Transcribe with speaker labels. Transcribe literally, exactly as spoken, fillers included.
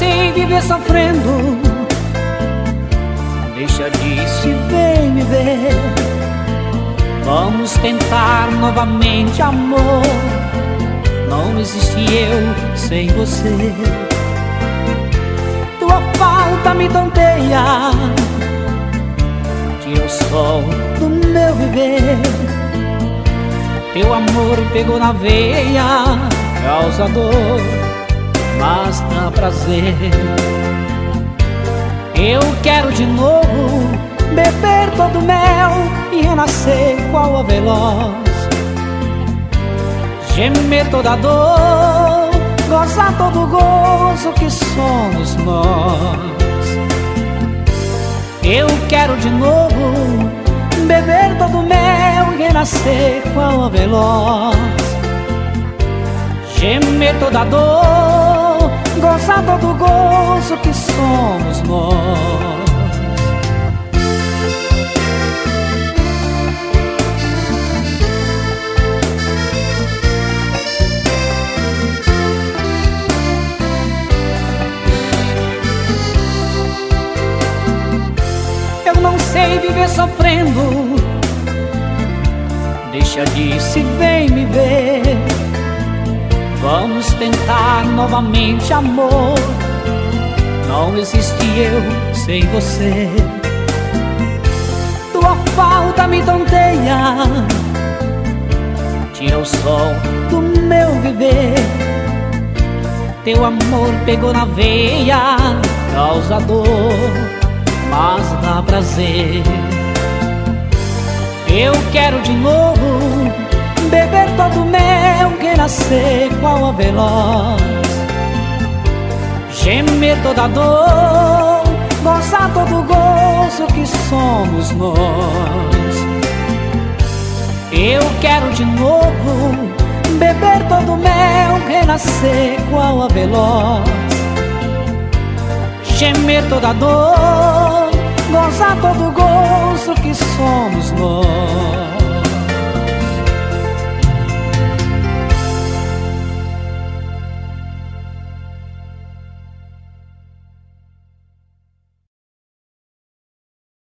Speaker 1: sei viver sofrendo. Deixa disso e vem me ver. Vamos tentar novamente, amor. Não existe eu sem você. Tua falta me tonteia, tira o sol do meu viver. Teu amor pegou na veia, causa dor, mas dá prazer. Eu quero de novo beber todo o mel e renascer qual a veloz. Gemer toda a dor, gozar todo o gozo que somos nós. Eu quero de novo beber todo o mel e renascer qual a veloz. Gemer toda a dor, gozar todo o gozo que somos nós. Eu não sei viver sofrendo. Deixa disso e vem me ver. Vamos tentar novamente, amor. Não existe eu sem você. Tua falta me tonteia, tira o sol do meu viver. Teu amor pegou na veia, causa dor, mas dá prazer. Eu quero de novo beber todo o mel, renascer qual a veloz. Gemer toda a dor, gozar todo o gozo que somos nós. Eu quero de novo beber todo o mel, renascer qual a veloz. Gemer toda a dor, gozar todo o gozo que somos nós.